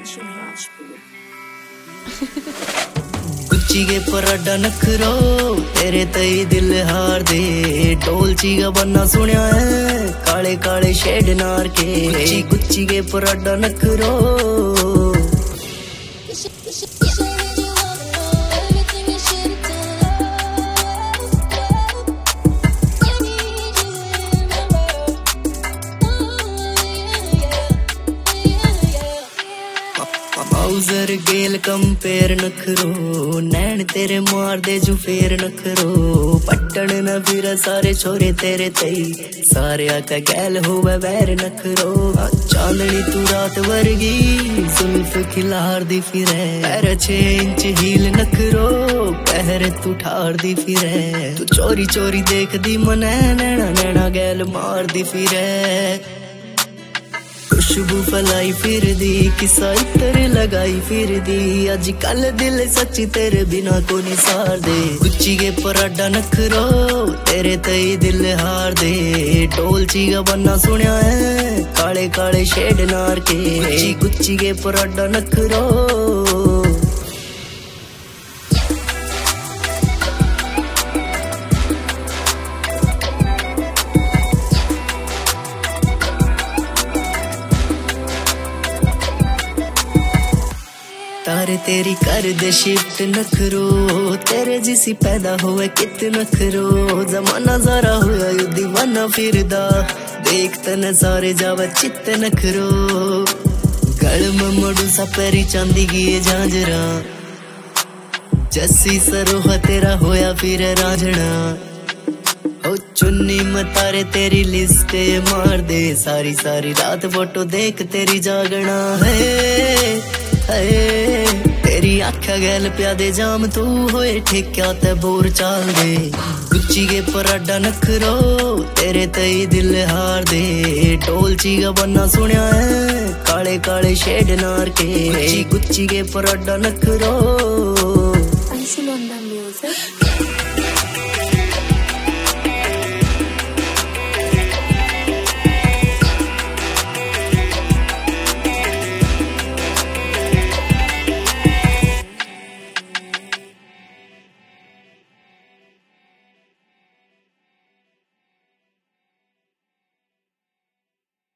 Gucci के Prada नखरो तेरे तई दिल हार दे डोलची का बन्ना सुनिया है काले काले शेड नार के गुच्ची के पराडा नखरो माउजर गेल कंपेयर नखरो नैन तेरे मार दे जू फेर नखरो पट्टन न फिर सारे छोरे तेरे तई सारे आका गैल होवे वैर नखरो चांदनी तू रात वर्गी जुल्फ खिलार दी फिरे पैर 6 इंच हील नखरो पहर तू ठार दी फिरे तू चोरी चोरी देख दी मनै नैना नैना गैल मार दी फिरे खुशबू फलाई फिर दी किसा इतर लगाई फिर दी अज कल दिल सच्ची तेरे बिना को निसार दे गुच्ची के पराडा नखरो तेरे तई दिल हार दे डोलची का बन्ना सुनिया है काले काले शेड नार के गुच्ची के पराडा नखरो तारे तेरी कर दे शिफ्ट नखरो तेरे जिसी पैदा हुए कित नखरो जमाना जरा हुआ यू दीवाना फिरदा देख तन सारे जावा चित्त नखरो गल ममड़ू सा पैरी चांदी गिए झांझरा जस्सी सरोहा तेरा होया फिर रांझना ओ चुन्नी मतारे तेरी लिस्ट मार दे सारी सारी रात फोटो देख तेरी जागना है तेरी आख्या गैल प्यादे जाम तू होए ठेक्या ते बोर चाल दे गुच्ची के पराडा नखरो तेरे तई दिल हार दे डोलची का बन्ना सुनिया है काले काले शेड नार के गुच्ची के पराडा नखरो।